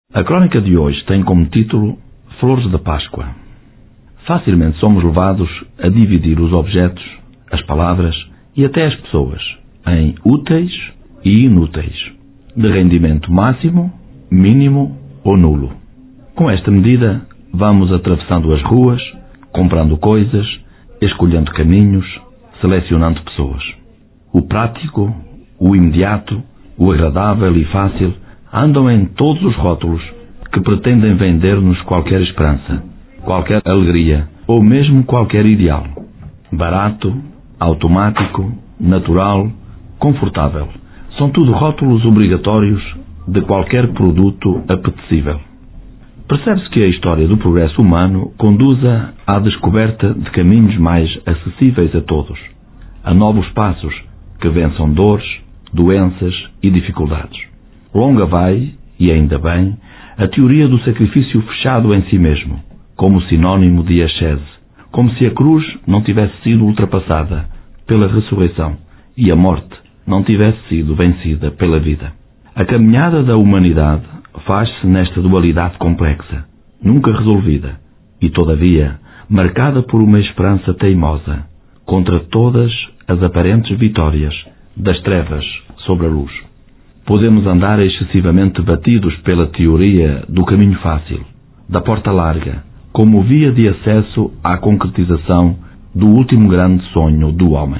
A crónica de hoje tem como título Flores da Páscoa. Facilmente somos levados a dividir os objetos, as palavras e até as pessoas em úteis e inúteis, de rendimento máximo, mínimo ou nulo. Com esta medida, vamos atravessando as ruas, comprando coisas, escolhendo caminhos, selecionando pessoas. O prático, o imediato, o agradável e fácil andam em todos os rótulos que pretendem vender-nos qualquer esperança, qualquer alegria ou mesmo qualquer ideal. Barato, automático, natural, confortável. São tudo rótulos obrigatórios de qualquer produto apetecível. Percebe-se que a história do progresso humano conduza à descoberta de caminhos mais acessíveis a todos, a novos passos que vençam dores, doenças e dificuldades. Longa vai, e ainda bem, a teoria do sacrifício fechado em si mesmo, como sinónimo de ascese, como se a cruz não tivesse sido ultrapassada pela ressurreição e a morte não tivesse sido vencida pela vida. A caminhada da humanidade faz-se nesta dualidade complexa, nunca resolvida, e todavia marcada por uma esperança teimosa, contra todas as aparentes vitórias das trevas sobre a luz. Podemos andar excessivamente batidos pela teoria do caminho fácil, da porta larga, como via de acesso à concretização do último grande sonho do homem.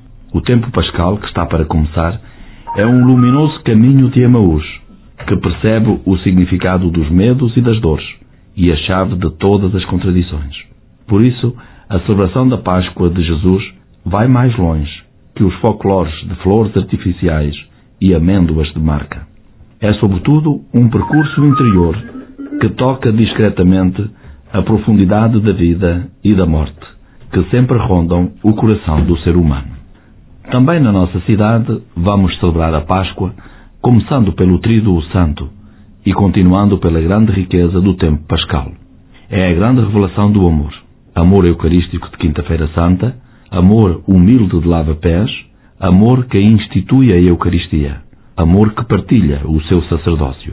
O tempo pascal que está para começar é um luminoso caminho de Emaús, que percebe o significado dos medos e das dores e a chave de todas as contradições. Por isso, a celebração da Páscoa de Jesus vai mais longe que os folclores de flores artificiais e amêndoas de marca. É, sobretudo, um percurso interior que toca discretamente a profundidade da vida e da morte, que sempre rondam o coração do ser humano. Também na nossa cidade vamos celebrar a Páscoa, começando pelo Tríduo Santo e continuando pela grande riqueza do tempo pascal. É a grande revelação do amor. Amor eucarístico de Quinta-feira Santa, amor humilde de lava-pés, amor que institui a Eucaristia, amor que partilha o seu sacerdócio.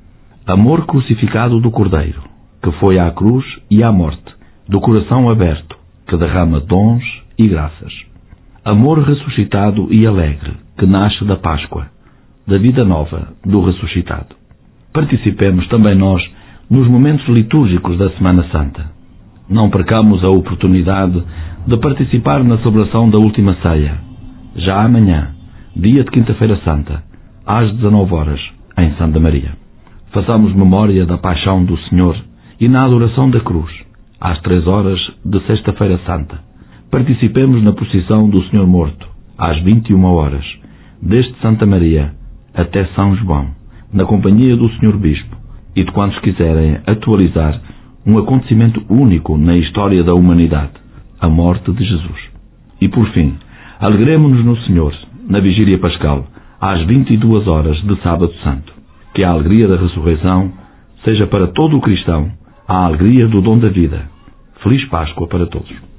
Amor crucificado do Cordeiro, que foi à cruz e à morte, do coração aberto, que derrama dons e graças. Amor ressuscitado e alegre, que nasce da Páscoa, da vida nova do ressuscitado. Participemos também nós nos momentos litúrgicos da Semana Santa. Não percamos a oportunidade de participar na celebração da Última Ceia, já amanhã, dia de Quinta-feira Santa, às 19 horas, em Santa Maria. Façamos memória da paixão do Senhor e na adoração da cruz, às 3 horas de Sexta-feira Santa. Participemos na procissão do Senhor Morto, às 21 horas, desde Santa Maria até São João, na companhia do Senhor Bispo e de quantos quiserem atualizar um acontecimento único na história da humanidade, a morte de Jesus. E por fim, alegremo-nos no Senhor, na Vigília Pascal, às 22 horas de Sábado Santo. Que a alegria da ressurreição seja para todo o cristão a alegria do dom da vida. Feliz Páscoa para todos.